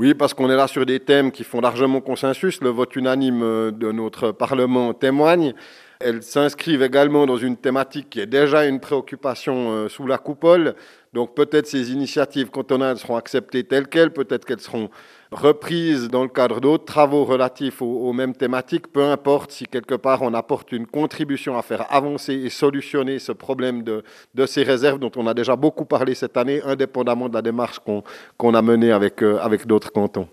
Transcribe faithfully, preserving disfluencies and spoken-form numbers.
Oui, parce qu'on est là sur des thèmes qui font largement consensus. Le vote unanime euh, de notre Parlement témoigne. Elles s'inscrivent également dans une thématique qui est déjà une préoccupation euh, sous la coupole. Donc peut-être ces initiatives cantonales seront acceptées telles quelles, peut-être qu'elles seront reprises dans le cadre d'autres travaux relatifs aux, aux mêmes thématiques. Peu importe si quelque part on apporte une contribution à faire avancer et solutionner ce problème de, de ces réserves dont on a déjà beaucoup parlé cette année, indépendamment de la démarche qu'on qu'on a menée avec, euh, avec d'autres cantons.